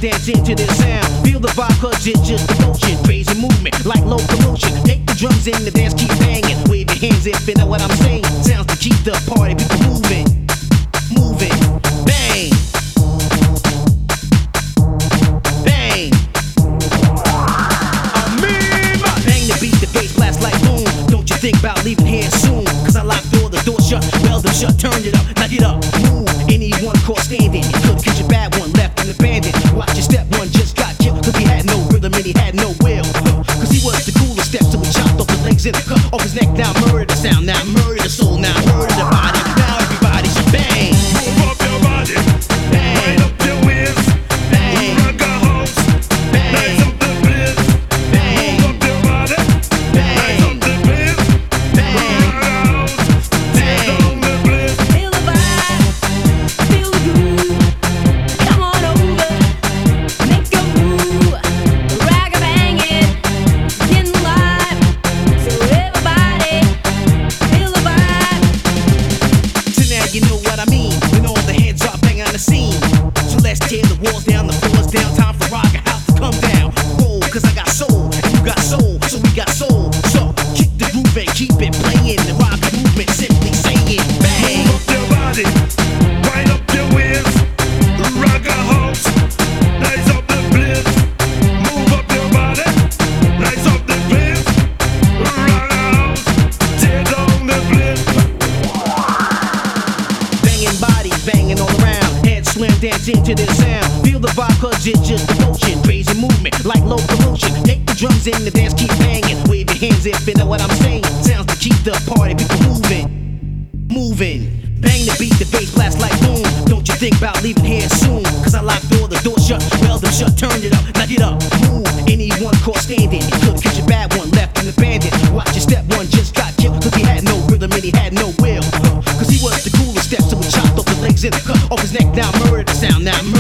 dancing to this sound. Feel the vibe cause it's just emotion. Crazy movement like locomotion. Take the drums in, the dance keep banging. Wave your hands if you know what I'm saying. Sounds to keep the party people moving. Moving, bang. Bang. Bang the beat, the bass blast like boom. Don't you think about leaving here soon? Cause I locked all the doors shut, well them shut. Turn it up, now get up, move. Anyone caught standing, you couldn't catch a bad one left and abandoned. Watch your step, one just got killed. Cause he had no rhythm and he had no will. Cause he was the coolest step, so we chopped off the legs and cut off his neck. Now murder the sound, now murder the soul, now murder the body. Now everybody should bang. Move up your body, wind up your waist, rock a house, nice up the place. Move up your body, nice up the place, rock a house, tear down the place. Feel the vibe, feel the groove. Come on over, make a move. Rag a bang it, getting live. So everybody, feel the vibe. So now you know what I mean. When all the heads are bang on the scene. So let's tear the walls down, the floors down. Time for rock a house to come down. Roll, cause I got soul, and you got soul, so we got soul. So kick the groove and keep it playing. The rock movement simply saying bang. Move up your body, wind up your waist, rock a house, nice up the place. Move up your body, nice up the place, rock a house, tear down the place. Banging bodies, banging all around. Head swim, dancing to this sound. Feel the vibe cause it's just emotion. Crazy movement like locomotion. Take the drums in, the dance keep banging. Wave your hands if you know what I'm saying. Sounds to keep the party people moving. Moving. Bang the beat, the bass blast like boom. Don't you think about leaving here soon? Cause I locked all the doors shut, well them shut. Turn it up, now get up, move. Anyone caught standing, you couldn't catch a bad one left and abandoned. Watch your step, one just got killed. Cause he had no rhythm and he had no will. Cause he was the coolest step, so we chopped off the legs and cut off his neck. Now murder the sound, now murder